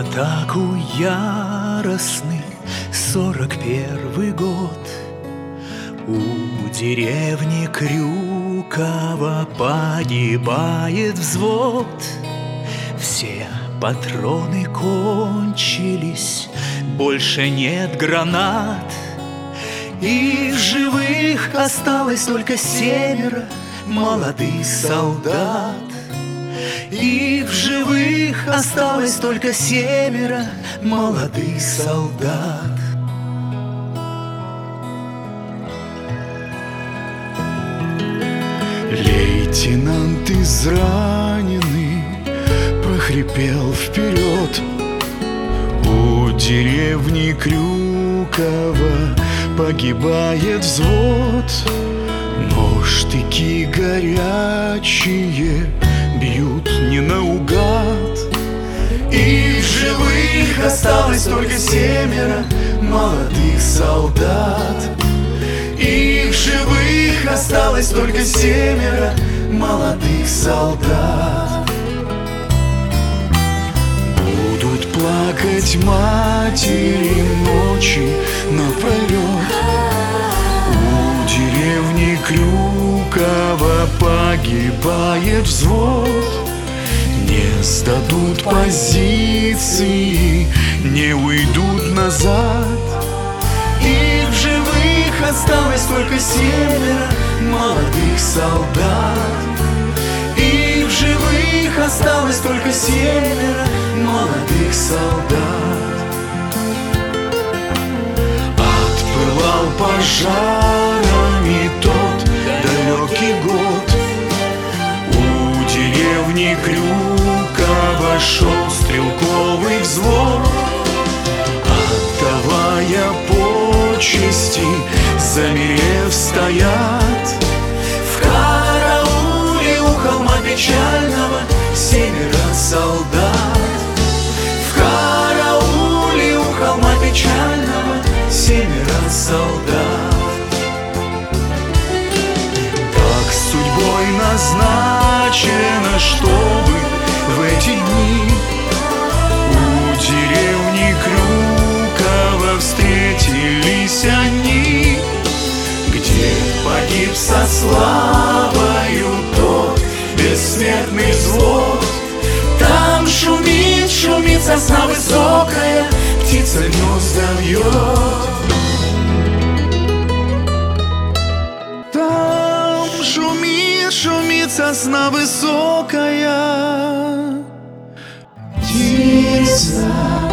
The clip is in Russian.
атаку яростных 41-й год. У деревни Крюково погибает взвод. Все патроны кончились, больше нет гранат, и в живых осталось только 7 молодых солдат. И в живых осталось только 7 молодых солдат. Лейтенант израненный прохрипел вперед. У деревни Крюково погибает взвод, но штыки горячие бьют не наугад. И в живых осталось только 7 молодых солдат. И в живых осталось только 7 молодых солдат. Будут плакать матери ночи напролет. У деревни Крюково погибает взвод. Не сдадут позиции, не уйдут назад. И в живых осталось только 7 молодых солдат. И в живых осталось только 7 молодых солдат. Отпылал пожарами тот далекий год. У деревни Крюково шел стрелковый взвод, отдавая почести, замерев стоят. В карауле у холма печального 7 солдат. В карауле у холма печального 7 солдат. Так судьбой назначено, чтобы в эти дни у деревни Крюково встретились они, где погиб со славою тот бессмертный взвод. Там шумит, шумит сосна высокая, птица гнезда вьет. Там шумит, шумит сосна высокая, птица